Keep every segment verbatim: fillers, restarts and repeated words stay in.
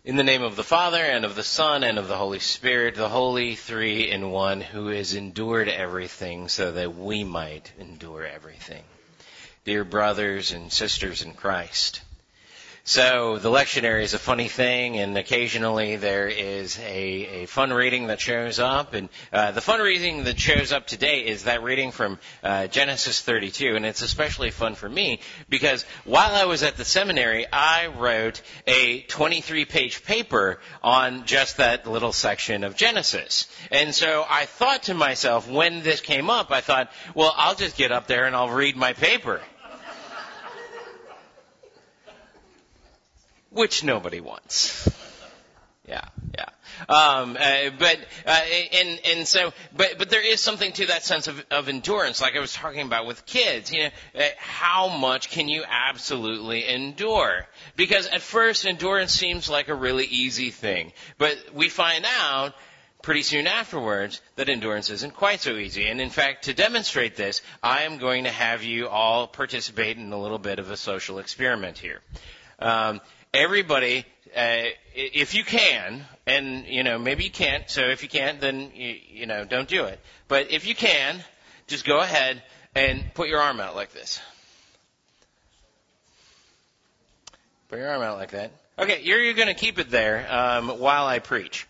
In the name of the Father, and of the Son, and of the Holy Spirit, the Holy Three in One, who has endured everything so that we might endure everything. Dear brothers and sisters in Christ, so the lectionary is a funny thing, and occasionally there is a, a fun reading that shows up. And uh, the fun reading that shows up today is that reading from uh, Genesis thirty-two, and it's especially fun for me because while I was at the seminary, I wrote a twenty-three page paper on just that little section of Genesis. And so I thought to myself, when this came up, I thought, well, I'll just get up there and I'll read my paper. Which nobody wants. Yeah, yeah. Um, uh, but, uh, and, and so, but, but there is something to that sense of, of endurance, like I was talking about with kids. You know, uh, how much can you absolutely endure? Because at first, endurance seems like a really easy thing. But we find out pretty soon afterwards that endurance isn't quite so easy. And in fact, to demonstrate this, I am going to have you all participate in a little bit of a social experiment here. Um, Everybody, uh, if you can, and, you know, maybe you can't, so if you can't, then, you, you know, don't do it. But if you can, just go ahead and put your arm out like this. Put your arm out like that. Okay, you're, you're going to keep it there um, while I preach.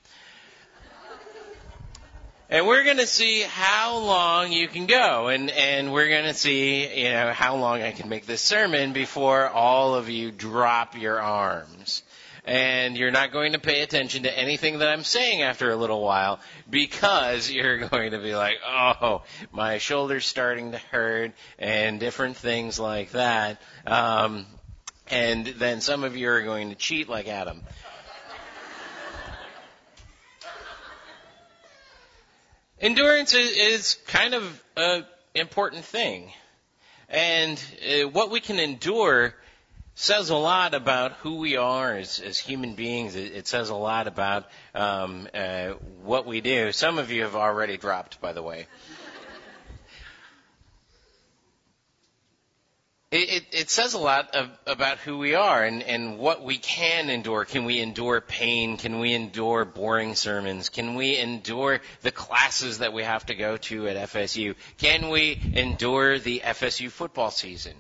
And we're going to see how long you can go, and, and we're going to see, you know, how long I can make this sermon before all of you drop your arms. And you're not going to pay attention to anything that I'm saying after a little while because you're going to be like, oh, my shoulder's starting to hurt and different things like that. Um, and then some of you are going to cheat like Adam. Endurance is kind of an important thing. And uh, what we can endure says a lot about who we are as, as human beings. It, it says a lot about um, uh, what we do. Some of you have already dropped, by the way. It, it, it says a lot of, about who we are and, and what we can endure. Can we endure pain? Can we endure boring sermons? Can we endure the classes that we have to go to at F S U? Can we endure the F S U football season?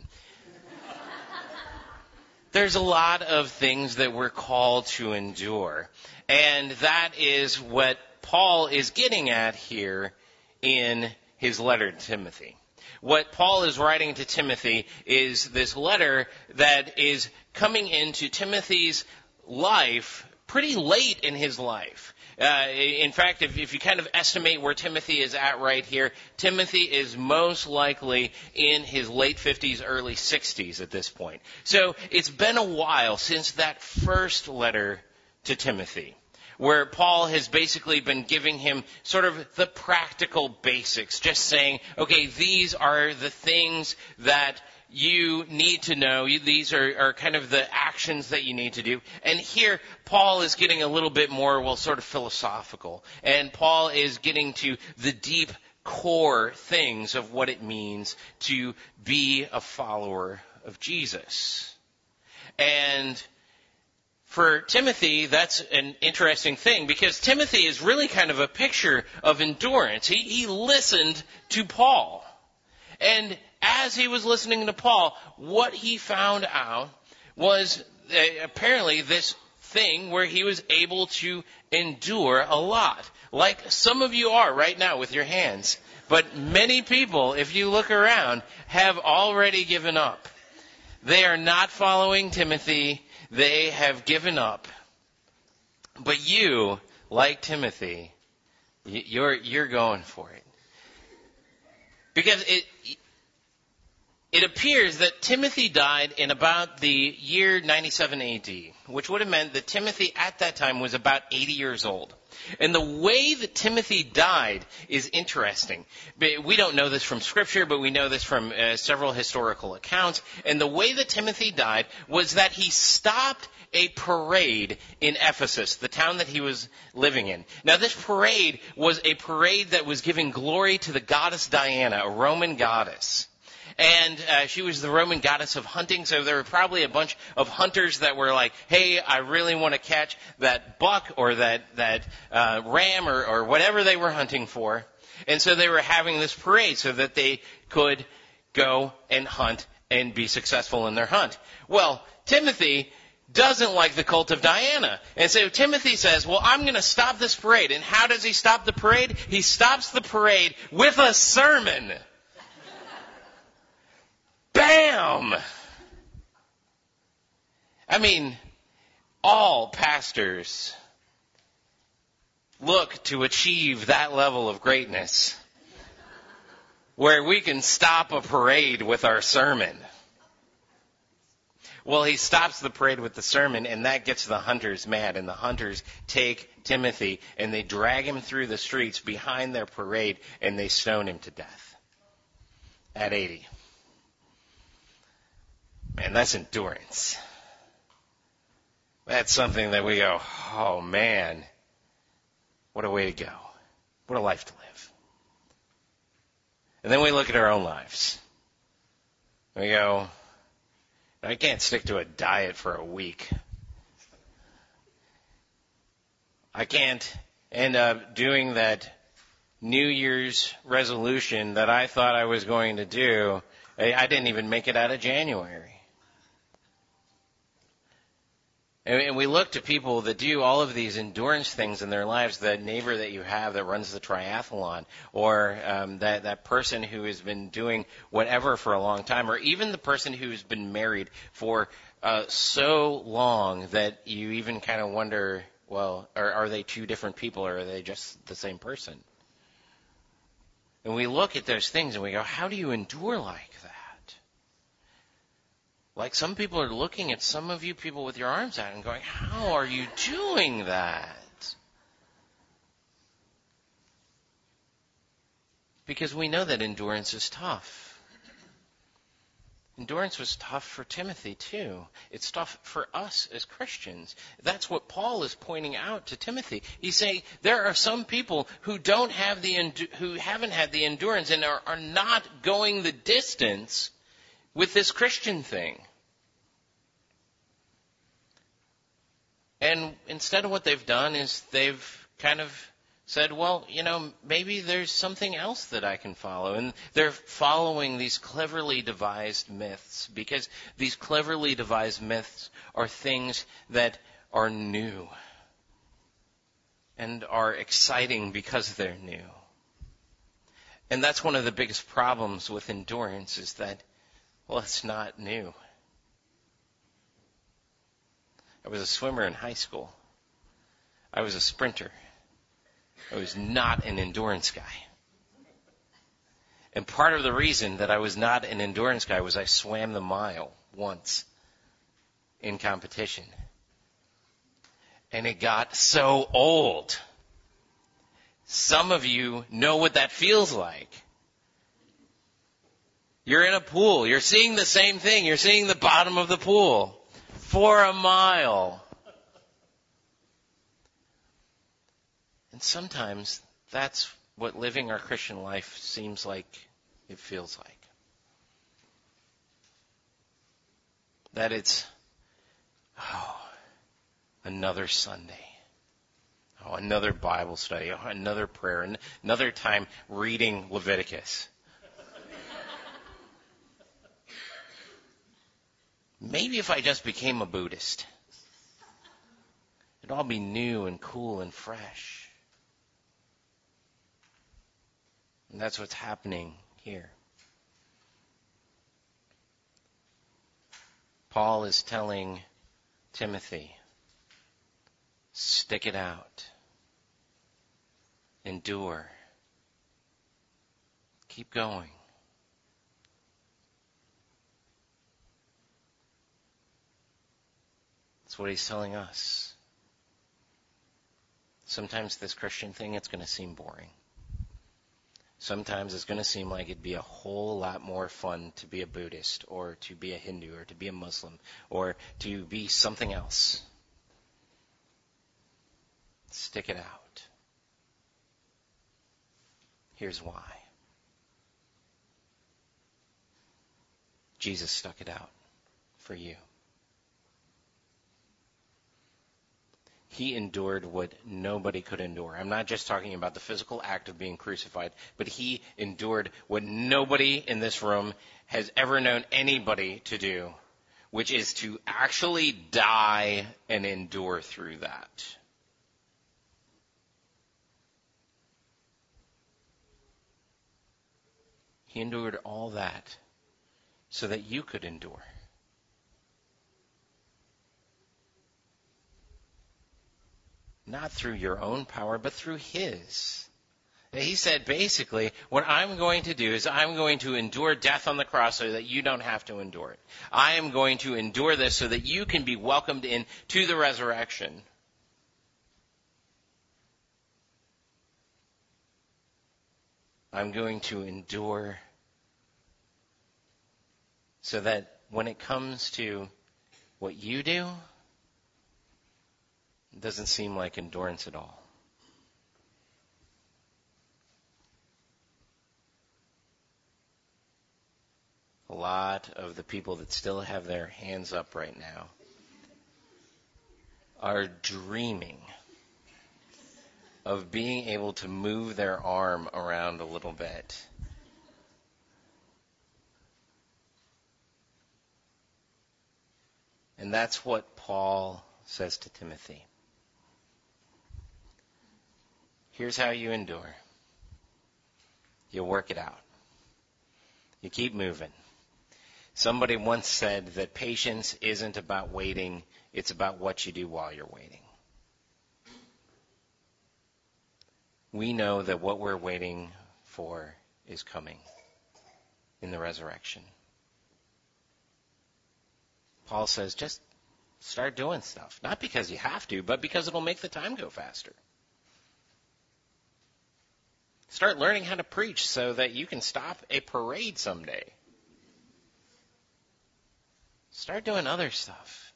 There's a lot of things that we're called to endure. And that is what Paul is getting at here in his letter to Timothy. What Paul is writing to Timothy is this letter that is coming into Timothy's life pretty late in his life. Uh, in fact, if, if you kind of estimate where Timothy is at right here, Timothy is most likely in his late fifties, early sixties at this point. So it's been a while since that first letter to Timothy, where Paul has basically been giving him sort of the practical basics, just saying, okay, these are the things that you need to know. These are, are kind of the actions that you need to do. And here, Paul is getting a little bit more, well, sort of philosophical. And Paul is getting to the deep core things of what it means to be a follower of Jesus. And for Timothy, that's an interesting thing because Timothy is really kind of a picture of endurance. He, he listened to Paul. And as he was listening to Paul, what he found out was uh, apparently this thing where he was able to endure a lot. Like some of you are right now with your hands. But many people, if you look around, have already given up. They are not following Timothy. They have given up. But you, like Timothy, you're you're going for it. Because it it appears that Timothy died in about the year ninety-seven A D, which would have meant that Timothy at that time was about eighty years old. And the way that Timothy died is interesting. We don't know this from Scripture, but we know this from uh, several historical accounts. And the way that Timothy died was that he stopped a parade in Ephesus, the town that he was living in. Now, this parade was a parade that was giving glory to the goddess Diana, a Roman goddess. And uh, she was the Roman goddess of hunting, so there were probably a bunch of hunters that were like, hey, I really want to catch that buck or that, that uh, ram or, or whatever they were hunting for. And so they were having this parade so that they could go and hunt and be successful in their hunt. Well, Timothy doesn't like the cult of Diana. And so Timothy says, well, I'm going to stop this parade. And how does he stop the parade? He stops the parade with a sermon. Bam! I mean, all pastors look to achieve that level of greatness where we can stop a parade with our sermon. Well, he stops the parade with the sermon, and that gets the hunters mad. And the hunters take Timothy, and they drag him through the streets behind their parade, and they stone him to death at eighty. Man, that's endurance. That's something that we go, oh man, what a way to go. What a life to live. And then we look at our own lives. We go, I can't stick to a diet for a week. I can't end up doing that New Year's resolution that I thought I was going to do. I didn't even make it out of January. And we look to people that do all of these endurance things in their lives, that neighbor that you have that runs the triathlon, or um, that, that person who has been doing whatever for a long time, or even the person who's been married for uh, so long that you even kind of wonder, well, are, are they two different people, or are they just the same person? And we look at those things and we go, how do you endure like that? Like some people are looking at some of you people with your arms out and going, how are you doing that? Because we know that endurance is tough. Endurance was tough for Timothy too. It's tough for us as Christians. That's what Paul is pointing out to Timothy. He's saying there are some people who don't have the who haven't had the endurance and are, are not going the distance with this Christian thing. And instead of what they've done is they've kind of said, well, you know, maybe there's something else that I can follow. And they're following these cleverly devised myths, because these cleverly devised myths are things that are new and are exciting because they're new. And that's one of the biggest problems with endurance, is that, well, it's not new. I was a swimmer in high school. I was a sprinter. I was not an endurance guy. And part of the reason that I was not an endurance guy was I swam the mile once in competition. And it got so old. Some of you know what that feels like. You're in a pool. You're seeing the same thing. You're seeing the bottom of the pool for a mile. And sometimes that's what living our Christian life seems like it feels like. That it's, oh, another Sunday. Oh, another Bible study. Oh, another prayer. Another time reading Leviticus. Maybe if I just became a Buddhist, it'd all be new and cool and fresh. And that's what's happening here. Paul is telling Timothy, stick it out. Endure. Keep going. That's what he's telling us. Sometimes this Christian thing, it's going to seem boring. Sometimes it's going to seem like it'd be a whole lot more fun to be a Buddhist, or to be a Hindu, or to be a Muslim, or to be something else. Stick it out. Here's why. Jesus stuck it out for you. He endured what nobody could endure. I'm not just talking about the physical act of being crucified, but he endured what nobody in this room has ever known anybody to do, which is to actually die and endure through that. He endured all that so that you could endure. Not through your own power, but through his. He said, basically, what I'm going to do is I'm going to endure death on the cross so that you don't have to endure it. I am going to endure this so that you can be welcomed in to the resurrection. I'm going to endure so that when it comes to what you do, it doesn't seem like endurance at all. A lot of the people that still have their hands up right now are dreaming of being able to move their arm around a little bit. And that's what Paul says to Timothy. Here's how you endure. You work it out. You keep moving. Somebody once said that patience isn't about waiting, it's about what you do while you're waiting. We know that what we're waiting for is coming in the resurrection. Paul says, just start doing stuff. Not because you have to, but because it'll make the time go faster. Start learning how to preach so that you can stop a parade someday. Start doing other stuff.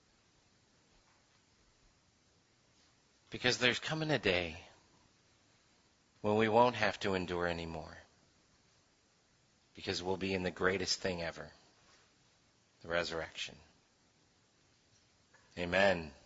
Because there's coming a day when we won't have to endure anymore. Because we'll be in the greatest thing ever, the resurrection. Amen.